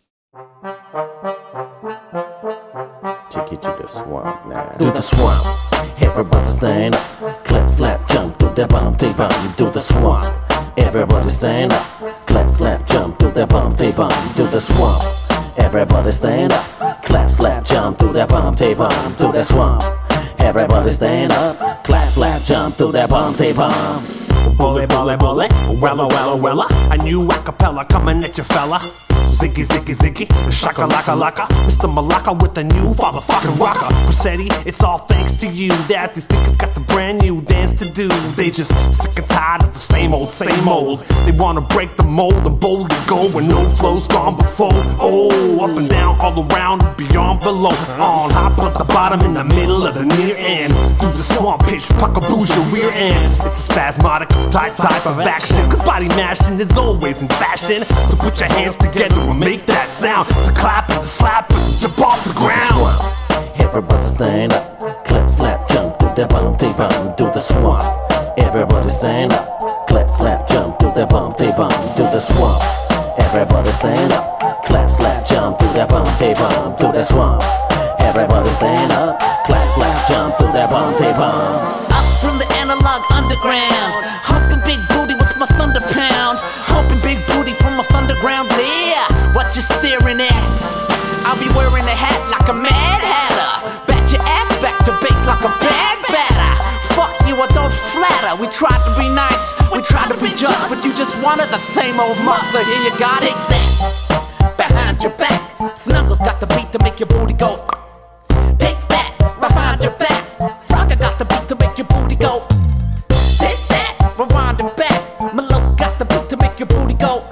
Take it to the swamp now. Do the swamp. Everybody stand up. Clap, slap, jump to the bomb, they bomb. Do the swamp. Everybody stand up. Clap, slap, jump to the bomb, they bomb. Do the swamp. Everybody stand up. Clap, slap, jump to the bomb, they bomb. Do the swamp. Everybody stand up. Clap, slap, jump to the bomb, they bomb. Bully, bully, bully, wella, wella, wella. A new acapella coming at you, fella. Ziggy, ziggy, ziggy, shaka laka laka. Mr. Malaka with the new fatherfucking rocker. Persetti, it's all thanks to you that these niggas got the brand new dance to do. They just sick and tired of the same old, same old. They wanna break the mold and boldly go where no flow's gone before. Oh, up and down, all around and beyond, below. On top, at the bottom, in the middle of the near end. Through the swamp pitch, puckaboo's your rear end. It's a spasmodic type of action. Cause body mashing is always in fashion. So put your hands together and make that sound. To clap and to slap and to jump off the ground. Everybody stand up. Clap, slap, jump to the bomb, they bomb. Do the swamp. Everybody stand up. Clap, slap, jump to the bomb, they bomb. Do the swamp. Everybody stand up. Clap, slap, jump to the bomb, they bomb. Do the swamp. Everybody stand up. Clap, slap, jump to the bomb, they bomb. Up from the analog underground, humping big booty with my thunder pound, humping big booty from my underground lair. What you staring at? I'll be wearing a hat like a mad hatter, bat your ass back to base like a bad batter. Fuck you, I don't flatter. We tried to be nice, we tried to be just, but you just wanted the same old muffler. Here you got it. That behind your back, Snuggles got the beat to make your booty go. Take that behind your back. Frogger got the beat to make your booty go. Take that, rewind it back. Malo got the beat to make your booty go.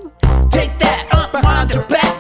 Take that, behind your back.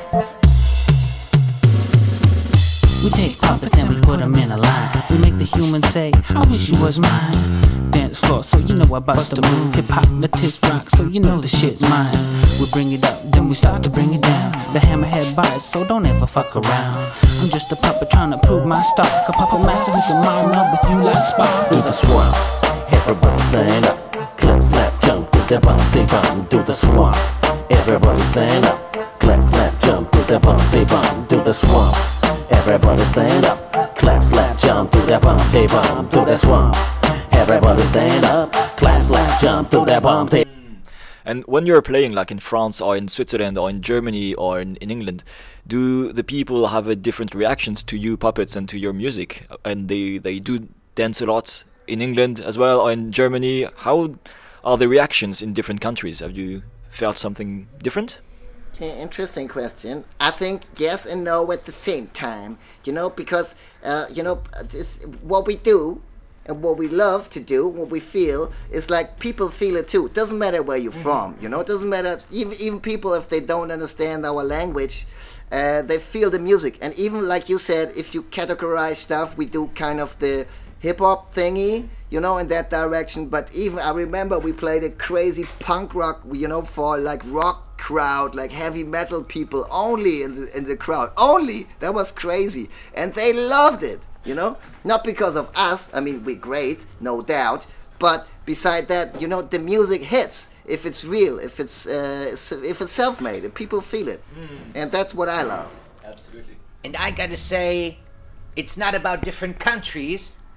We take puppets and we put them in a line. We make the human say, I wish you was mine. Dance floor, so you know I bust the move. Hip hypnotist rock, so you know the shit's mine. We bring it up, then we start to bring it down. The hammerhead bites, so don't ever fuck around. I'm just a puppet trying to prove my stock. A puppet master who can mime up with you like Spock. Do the swamp. Everybody stand up. Clap, slap, jump to the bomb, they bomb. Do the swamp. Everybody stand up. Clap, slap, jump to the bomb, they bomb. Do the swamp. Everybody stand up. Clap, slap, jump to the bomb, they bomb. Do the swamp. Everybody stand up. Clap, slap, jump to the bomb, they. And when you're playing like in France or in Switzerland or in Germany or in England, do the people have a different reactions to you puppets and to your music? And they do dance a lot in England as well or in Germany? How are the reactions in different countries? Have you felt something different? Okay, interesting question. I think yes and no at the same time. You know, because this what we do and what we love to do, what we feel, is like people feel it too. It doesn't matter where you're from, you know. It doesn't matter even people if they don't understand our language, they feel the music. And even like you said, if you categorize stuff, we do kind of the hip hop thingy, you know, in that direction. But even I remember we played a crazy punk rock, you know, for like rock crowd, like heavy metal people only in the crowd. Only that was crazy, and they loved it. You know, not because of us. I mean, we're great, no doubt. But beside that, you know, the music hits if it's real, if it's self-made, and people feel it, and that's what I love. Absolutely. And I gotta say, it's not about different countries.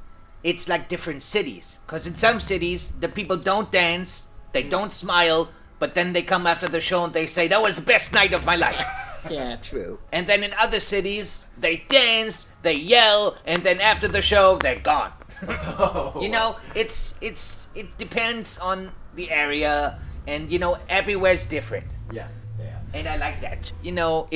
it's like different cities. Because in some cities, the people don't dance, they don't smile, but then they come after the show and they say, that was the best night of my life. Yeah, true. And then in other cities, they dance, they yell, and then after the show, they're gone. You know, it depends on the area, and you know, everywhere's different. Yeah. And I like that. You know,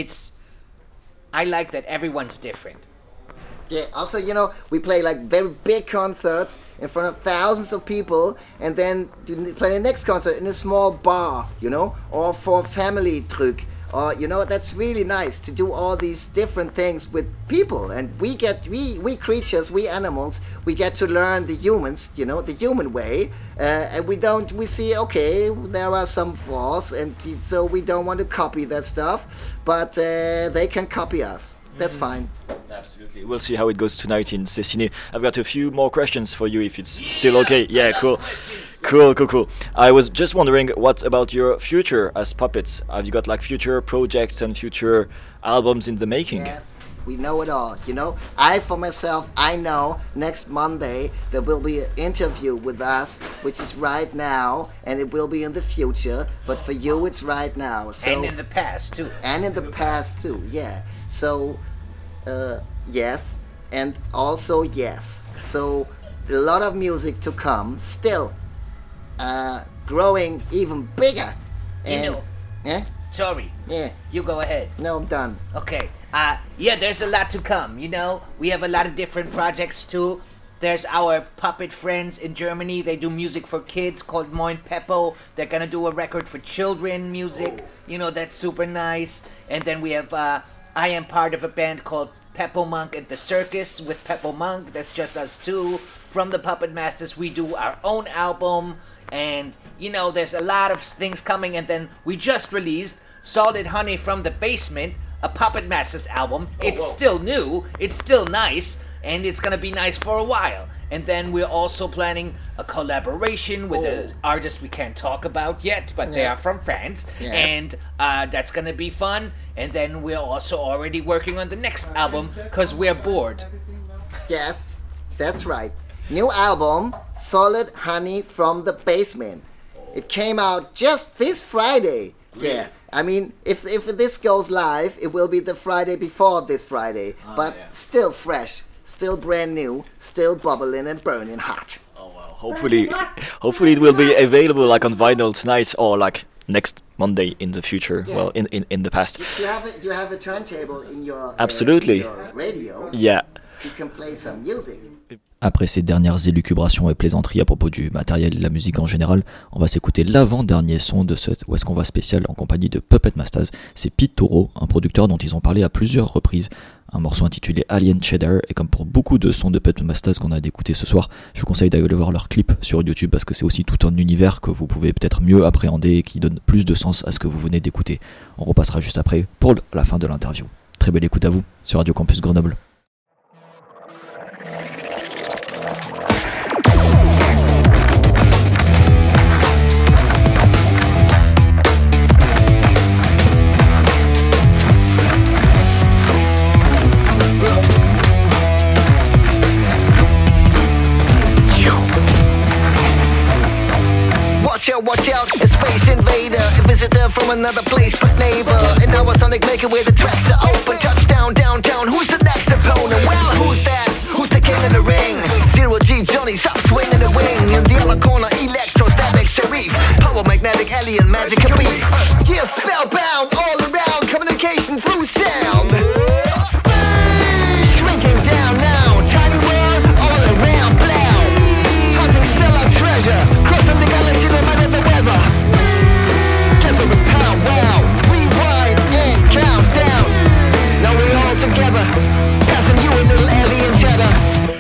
I like that everyone's different. Yeah, also, you know, we play like very big concerts in front of thousands of people, and then play the next concert in a small bar, you know, or for family truc. Or, you know, that's really nice to do all these different things with people. And we creatures, we animals, we get to learn the humans, you know, the human way. And we see, okay, there are some flaws, and so we don't want to copy that stuff. But they can copy us. That's fine. Absolutely. We'll see how it goes tonight in Céciné. I've got a few more questions for you if it's still okay. Yeah, cool. Cool. I was just wondering, what about your future as puppets? Have you got like future projects and future albums in the making? Yes, we know it all. You know, for myself, I know next Monday there will be an interview with us, which is right now, and it will be in the future. But for you, it's right now. So, and in the past too. Yeah. So, yes, and also yes. So, a lot of music to come still. Growing even bigger. And, you know. Yeah? Sorry. Yeah. You go ahead. No, I'm done. Okay. Yeah, there's a lot to come, you know. We have a lot of different projects too. There's our puppet friends in Germany. They do music for kids called Moin Peppo. They're gonna do a record for children music. You know, that's super nice. And then we have, I am part of a band called Peppo Monk and the Circus with Peppo Monk. That's just us two. From the Puppet Masters, we do our own album. And, you know, there's a lot of things coming. And then we just released Salted Honey from the Basement, a Puppet Masters album. It's still new, it's still nice, and it's gonna be nice for a while. And then we're also planning a collaboration with an artist we can't talk about yet, but they are from France. Yeah. And that's gonna be fun. And then we're also already working on the next album, because we're bored. Yes, that's right. New album, Solid Honey from the Basement. It came out just this Friday. Yeah. I mean, if this goes live, it will be the Friday before this Friday. But still fresh, still brand new, still bubbling and burning hot. Oh wow. Hopefully it will be available like on vinyl tonight or like next Monday in the future. Yeah. Well, in the past. You have a turntable in your Absolutely. In your radio. Yeah. You can play some music. Après ces dernières élucubrations et plaisanteries à propos du matériel et de la musique en général, on va s'écouter l'avant-dernier son de ce Où est-ce qu'on va spécial en compagnie de Puppet Masters. C'est Pete Toro, un producteur dont ils ont parlé à plusieurs reprises. Un morceau intitulé Alien Cheddar, et comme pour beaucoup de sons de Puppet Masters qu'on a d'écouter ce soir, je vous conseille d'aller voir leur clip sur YouTube parce que c'est aussi tout un univers que vous pouvez peut-être mieux appréhender et qui donne plus de sens à ce que vous venez d'écouter. On repassera juste après pour la fin de l'interview. Très belle écoute à vous sur Radio Campus Grenoble. Watch out, a space invader, a visitor from another place but neighbor. And now a sonic maker where the tracks are open. Touchdown, downtown, who's the next opponent? Well, who's that? Who's the king of the ring? Zero G Johnny, stop swinging the wing. In the other corner, electrostatic Sharif, power magnetic alien magic beat. Yeah, spellbound all around, communication through sound. Shrinking down now, tiny world all around, blow. Hunting stellar treasure, crossing the galaxy no matter the weather. Gathering powwow, rewind and count down. Now we're all together, passing you a little alien cheddar.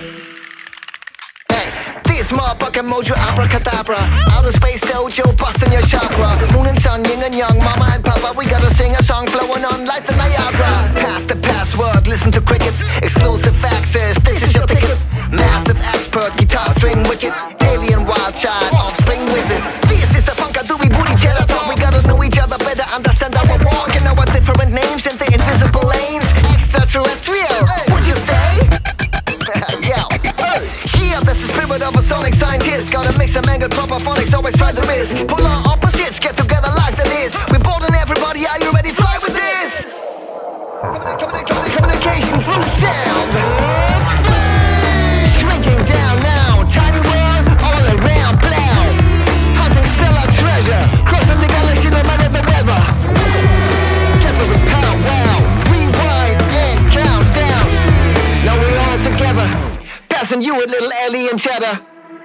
Hey, this motherfucking mojo abracadabra. Outer space dojo busting your chakra. Moon and sun, yin and yang, mama and papa. We gotta sing a song flowing on like the Niagara. Pass the password, listen to crickets. Exclusive access, this is your ticket. Massive expert, guitar string wicked. Alien wild child, offspring wizard. This is a funkadooey booty cheddar talk. We gotta know each other better, understand our walk and our different names and the invisible lanes. Extraterrestrial, would you stay? Yo, yeah, that's the spirit of a sonic scientist. Gotta mix and mingle proper phonics, always try the risk. Polar opposites, get together life that is. We're bold and everybody, are you ready? Fly with this! Communication through sound. Shrinking down now, tiny world all around, blow. Hunting stellar treasure, crossing the galaxy no matter the weather. Gathering power, wow, rewind and count down. Now we're all together, passing you a little alien chatter.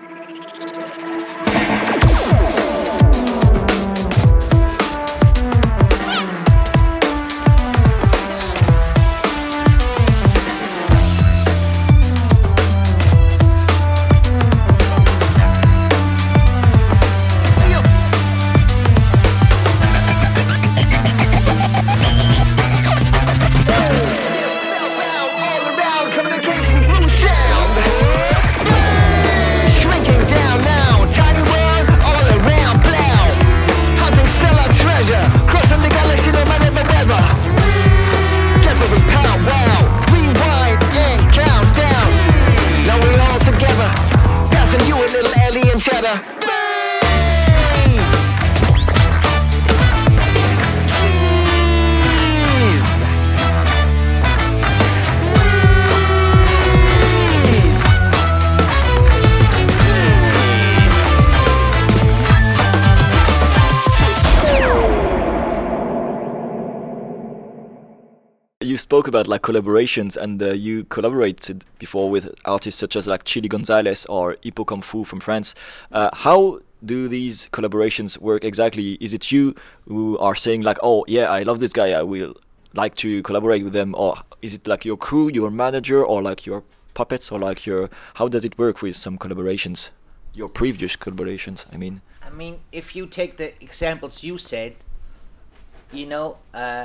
You spoke about like collaborations, and you collaborated before with artists such as like Chili Gonzalez or Hippo Kung Fu from France. How do these collaborations work exactly? Is it you who are saying like, oh yeah, I love this guy, I will like to collaborate with them, or is it like your crew, your manager, or like your puppets, or like your, how does it work with some collaborations, your previous collaborations, I mean? If you take the examples you said, you know,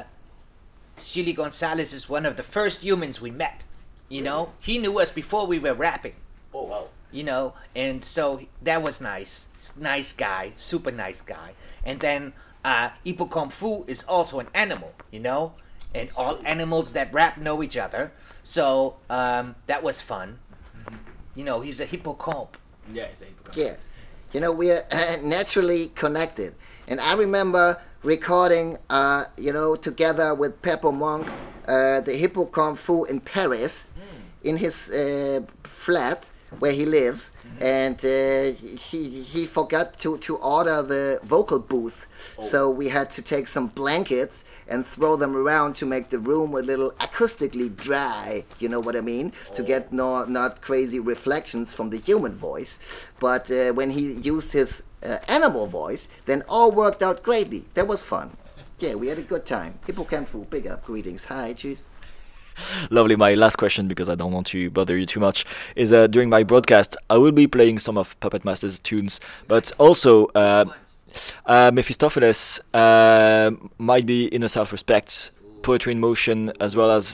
Chili Gonzalez is one of the first humans we met, you know? He knew us before we were rapping. Oh, wow. You know, and so that was nice. Nice guy, super nice guy. And then Hippo Kung Fu is also an animal, you know? And that's all true. Animals that rap know each other. So that was fun. You know, he's a hippocamp. Yeah, he's a hippocamp. Yeah. You know, we are naturally connected. And I remember recording, you know, together with Pepper Monk, the Hippo Kung Fu in Paris, in his flat where he lives, and he forgot to order the vocal booth, so we had to take some blankets and throw them around to make the room a little acoustically dry, you know what I mean, to get not crazy reflections from the human voice. But when he used his animal voice, then all worked out greatly. That was fun. Yeah, we had a good time. Hippo Kung Fu, big up, greetings, hi, cheers. Lovely. My last question, because I don't want to bother you too much, is during my broadcast I will be playing some of Puppet Master's tunes, but also Mephistopheles might be Inner Self-Respect, Poetry in Motion, as well as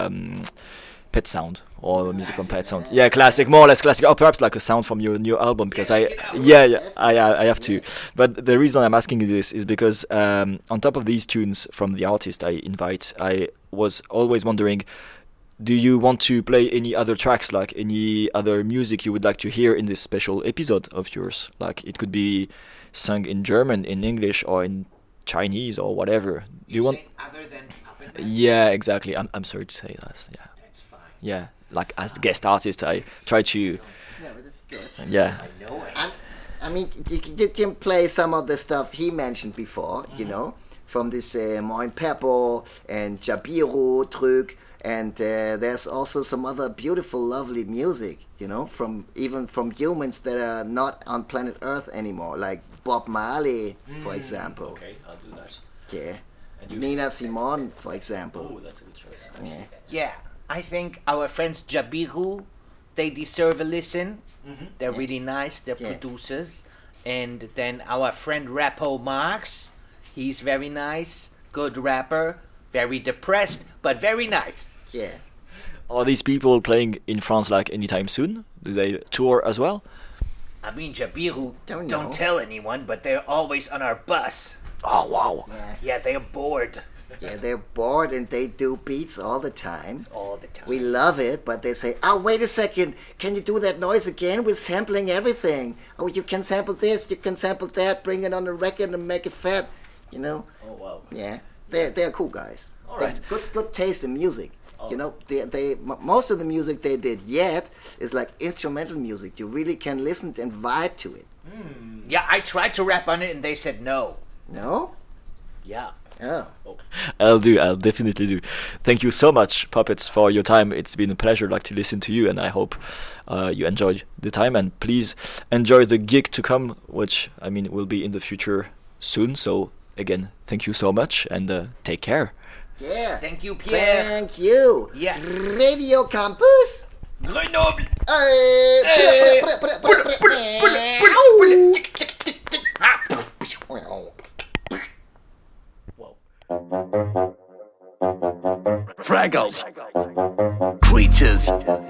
Pet Sound, or music from Pet Sound. Yeah, classic, more or less classic, or perhaps like a sound from your new album, because I have to. But the reason I'm asking you this is because on top of these tunes from the artist I invite, I was always wondering, do you want to play any other tracks, like any other music you would like to hear in this special episode of yours? Like it could be sung in German, in English, or in Chinese, or whatever. Do you want? Other than Puppet Master? Yeah, exactly. I'm sorry to say that. Yeah. That's fine. Yeah, like as guest artist, I try to. Yeah, but that's good. Yeah. I know it. I mean, you can play some of the stuff he mentioned before, you know, from this Moin Peppo and Jabiru Trück, and there's also some other beautiful, lovely music, you know, even from humans that are not on planet Earth anymore, like Bob Marley, for example. Okay, I'll do that. Yeah. Nina Simone, for example. Oh, that's a good choice. Yeah. Yeah, I think our friends Jabiru, they deserve a listen. They're really nice, they're producers. And then our friend Rappo Marx, he's very nice, good rapper, very depressed, but very nice. Yeah. Are these people playing in France like anytime soon? Do they tour as well? I mean, Jabiru, Don't know. tell anyone, but they're always on our bus. Oh, wow. Yeah, they're bored. Yeah, they're bored and they do beats all the time. All the time. We love it, but they say, oh, wait a second, can you do that noise again? We're sampling everything. Oh, you can sample this, you can sample that, bring it on the record and make it fat, you know? Oh, wow. Yeah, they're cool guys. All They right. have good taste in music. You know, most of the music they did yet is like instrumental music. You really can listen and vibe to it. Yeah, I tried to rap on it and they said no. No? Yeah. Oh. I'll definitely do. Thank you so much, Puppets, for your time. It's been a pleasure to listen to you, and I hope you enjoyed the time, and please enjoy the gig to come, which will be in the future soon. So again, thank you so much, and take care. Yeah. Thank you, Pierre. Thank you. Yeah. Radio Campus. Grenoble. Fraggles. Creatures.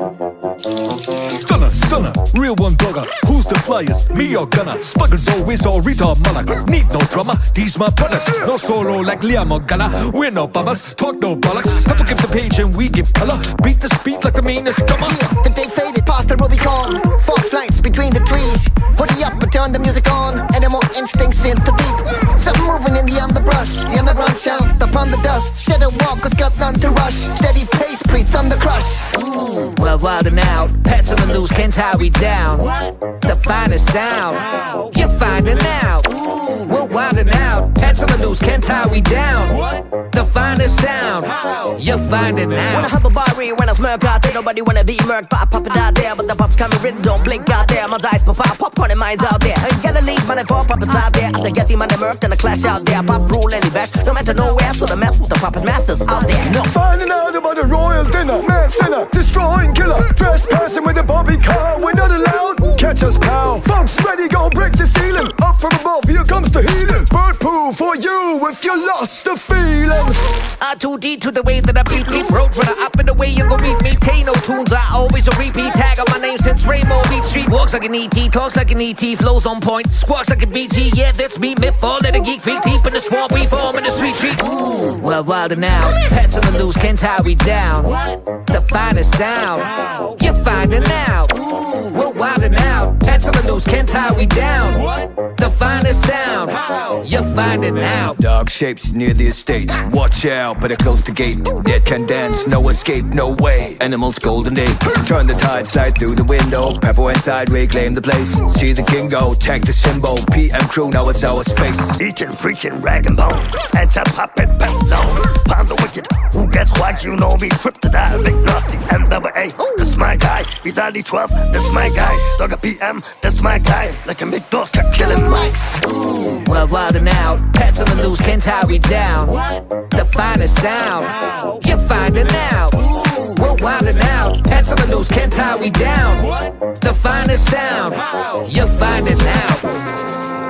Stunner, real one dogger. Who's the flyest? Me or Gunner? Spuggles always or retard Mullock. Need no drummer, these my brothers. No solo like Liam or Gunner. We're no bummers, talk no bollocks. Have to give the page and we give color. Beat this beat like the meanest drummer. Yeah, the day faded past the Rubicon. Fox lights between the trees. Hoodie up but turn the music on. Animal instincts into deep. Something moving in the underbrush. The underground sound upon the dust. Shadow walkers got none to rush. Steady pace, pre-thunder crush. Ooh, we're wild and out. Pets on the loose can't tie we down. The finest sound, you're finding out. Ooh, we're wild and out. Pets on the loose can't tie we down. The finest sound, you're finding out. When I have a bar when I smirk out there, nobody wanna be murked by a puppet out there. But the pups coming written, don't blink out there. My eyes before popcorn and minds out there. Ain't gonna leave money for puppets out there. After getting money murked and a clash out there. Pop rule any bash, no matter nowhere. So the mess with the puppet masters out there. No. Finding out about a royal dinner, man sinner, destroying killer, trespassing with a bobby car. We're not allowed. Catch us, pal. Folks ready, go break the ceiling. Up from above, here comes the healing. Bird poo for you if you lost the feeling. R2D to the way that I bleep bleep. Road runner up in the way you go meet me. Pay no tunes, I always a repeat. Tag on my name since Rainbow Beach Street. Walks like an ET, talks like an ET, flows on point, squawks like a BG. Yeah, that's me, myth, fall at a geek freak. Deep in the swamp, we form in the sweet treat. Ooh, we're wild and out. Pets on the loose can't tie we down. The finest sound, you're finding out. Ooh, we're wild and out. Pets on the loose can't tie we down. The finest sound, you're finding out. Dog shapes near the estate. Watch out, better close the gate. Dead can dance, no escape, no way. Animals golden day. Turn the tide, slide through the window. Pepper inside, reclaim the place. See the king go, tag the symbol. PM crew, now it's our space. Eating, freaking, rag and bone. Anti-puppet, back zone. Pound the wicked, who gets whacked, you know me. Trip to die, big nasty, NWA. That's my guy. Bizarrely 12, that's my guy. Dogger PM, that's my guy. Like a McDoss, killing mics. Ooh, we're wild and out. Pets on the loose can't tie we down. The finest sound, you're finding out. Ooh, we're wild and out. Pets on the loose can't tie we down. The finest sound, you're finding out.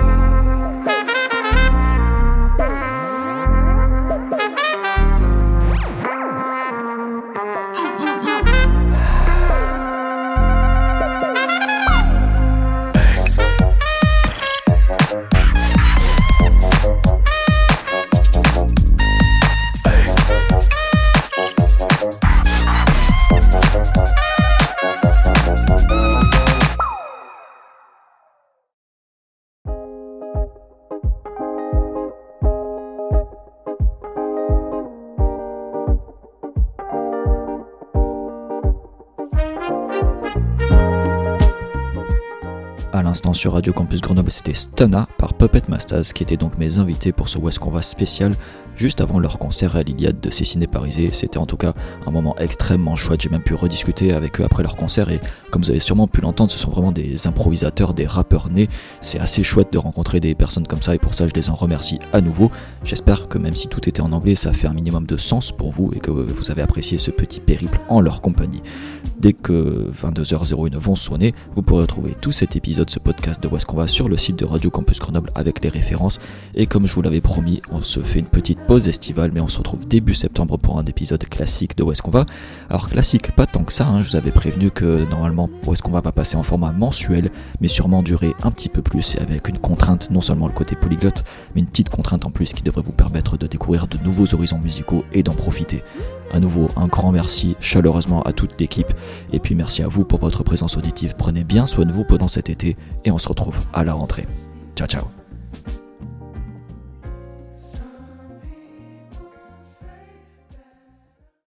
À l'instant sur Radio Campus Grenoble, c'était Stunna par Puppet Mastaz qui étaient donc mes invités pour ce Où est-ce qu'on va spécial juste avant leur concert à l'Iliade de Cécine et Parisé. C'était en tout cas un moment extrêmement chouette, j'ai même pu rediscuter avec eux après leur concert et comme vous avez sûrement pu l'entendre, ce sont vraiment des improvisateurs, des rappeurs nés. C'est assez chouette de rencontrer des personnes comme ça et pour ça je les en remercie à nouveau. J'espère que même si tout était en anglais, ça fait un minimum de sens pour vous et que vous avez apprécié ce petit périple en leur compagnie. Dès que 22h01 vont sonner, vous pourrez retrouver tout cet épisode de ce podcast de Où est-ce qu'on va sur le site de Radio Campus Grenoble avec les références. Et comme je vous l'avais promis, on se fait une petite pause estivale, mais on se retrouve début septembre pour un épisode classique de Où est-ce qu'on va. Alors classique, pas tant que ça, je vous avais prévenu que normalement Où est-ce qu'on va passer en format mensuel, mais sûrement durer un petit peu plus, et avec une contrainte, non seulement le côté polyglotte, mais une petite contrainte en plus qui devrait vous permettre de découvrir de nouveaux horizons musicaux et d'en profiter. À nouveau, un grand merci chaleureusement à toute l'équipe, et puis merci à vous pour votre présence auditive. Prenez bien soin de vous pendant cet été, et on se retrouve à la rentrée. Ciao ciao.